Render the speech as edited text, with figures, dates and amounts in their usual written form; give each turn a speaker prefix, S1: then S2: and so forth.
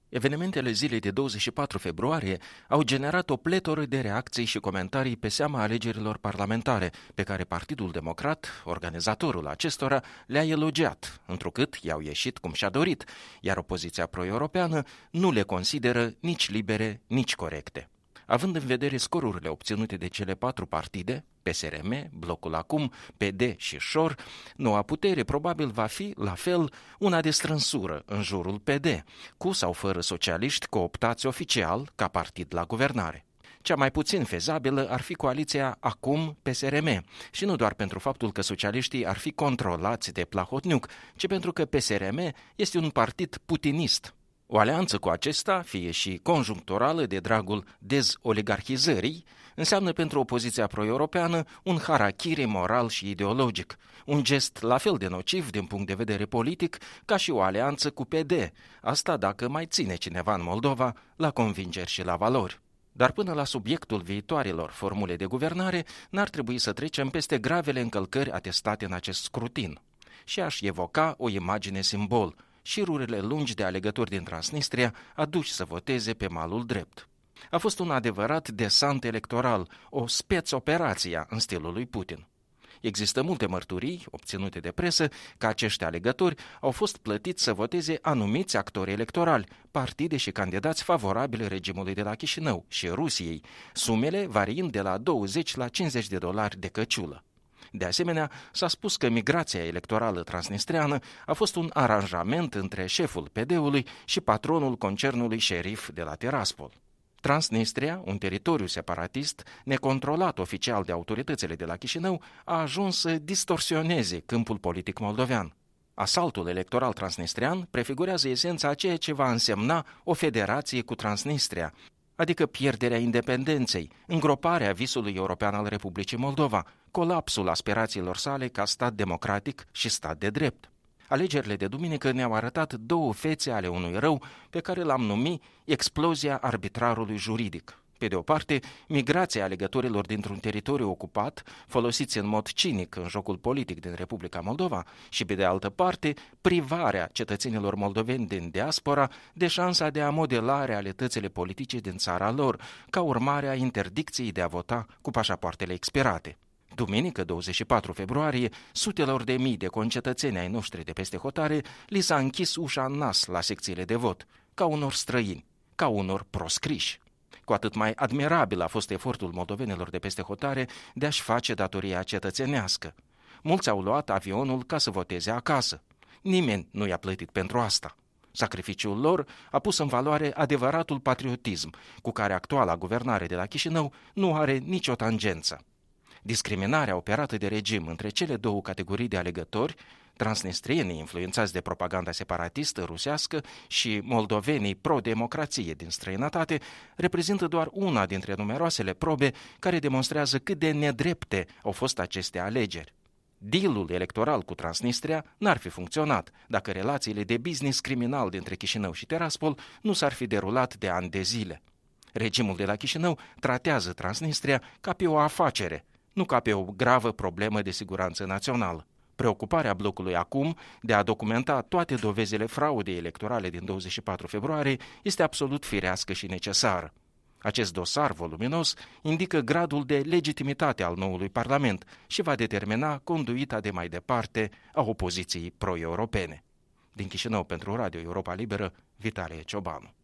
S1: Evenimentele zilei de 24 februarie au generat o pletoră de reacții și comentarii pe seama alegerilor parlamentare, pe care Partidul Democrat, organizatorul acestora, le-a elogiat, întrucât i-au ieșit cum și-a dorit, iar opoziția pro-europeană nu le consideră nici libere, nici corecte. Având în vedere scorurile obținute de cele 4 partide, PSRM, Blocul Acum, PD și Șor, noua putere probabil va fi, la fel, una de strânsură în jurul PD, cu sau fără socialiști cooptați oficial ca partid la guvernare. Cea mai puțin fezabilă ar fi coaliția Acum-PSRM, și nu doar pentru faptul că socialiștii ar fi controlați de Plahotniuc, ci pentru că PSRM este un partid putinist. O alianță cu acesta, fie și conjuncturală de dragul dezoligarhizării, înseamnă pentru opoziția pro-europeană un harakiri moral și ideologic, un gest la fel de nociv din punct de vedere politic ca și o alianță cu PD, asta dacă mai ține cineva în Moldova la convingeri și la valori. Dar până la subiectul viitoarelor formule de guvernare, n-ar trebui să trecem peste gravele încălcări atestate în acest scrutin. Și aș evoca o imagine simbol: șirurile lungi de alegători din Transnistria aduși să voteze pe malul drept. A fost un adevărat desant electoral, o spec-operație în stilul lui Putin. Există multe mărturii, obținute de presă, că acești alegători au fost plătiți să voteze anumiți actori electorali, partide și candidați favorabile regimului de la Chișinău și Rusiei, sumele variind de la 20 la $50 de căciulă. De asemenea, s-a spus că migrația electorală transnistreană a fost un aranjament între șeful PD-ului și patronul concernului șerif de la Tiraspol. Transnistria, un teritoriu separatist, necontrolat oficial de autoritățile de la Chișinău, a ajuns să distorsioneze câmpul politic moldovean. Asaltul electoral transnistrian prefigurează esența a ceea ce va însemna o federație cu Transnistria, adică pierderea independenței, îngroparea visului european al Republicii Moldova, colapsul aspirațiilor sale ca stat democratic și stat de drept. Alegerile de duminică ne-au arătat două fețe ale unui rău pe care l-am numit explozia arbitrarului juridic. Pe de o parte, migrația alegătorilor dintr-un teritoriu ocupat, folosiți în mod cinic în jocul politic din Republica Moldova, și pe de altă parte, privarea cetățenilor moldoveni din diaspora de șansa de a modela realitățile politice din țara lor, ca urmare a interdicției de a vota cu pașapoartele expirate. Duminică, 24 februarie, sutelor de mii de concetățeni ai noștri de peste hotare li s-a închis ușa în nas la secțiile de vot, ca unor străini, ca unor proscriși. Cu atât mai admirabil a fost efortul moldovenilor de peste hotare de a-și face datoria cetățenească. Mulți au luat avionul ca să voteze acasă. Nimeni nu i-a plătit pentru asta. Sacrificiul lor a pus în valoare adevăratul patriotism, cu care actuala guvernare de la Chișinău nu are nicio tangență. Discriminarea operată de regim între cele două categorii de alegători, transnistrienii influențați de propaganda separatistă rusească și moldovenii pro-democrație din străinătate, reprezintă doar una dintre numeroasele probe care demonstrează cât de nedrepte au fost aceste alegeri. Dealul electoral cu Transnistria n-ar fi funcționat dacă relațiile de business criminal dintre Chișinău și Tiraspol nu s-ar fi derulat de ani de zile. Regimul de la Chișinău tratează Transnistria ca pe o afacere, nu ca pe o gravă problemă de siguranță națională. Preocuparea blocului Acum de a documenta toate dovezile fraudei electorale din 24 februarie este absolut firească și necesară. Acest dosar voluminos indică gradul de legitimitate al noului Parlament și va determina conduita de mai departe a opoziției pro-europene. Din Chișinău pentru Radio Europa Liberă, Vitalie Ciobanu.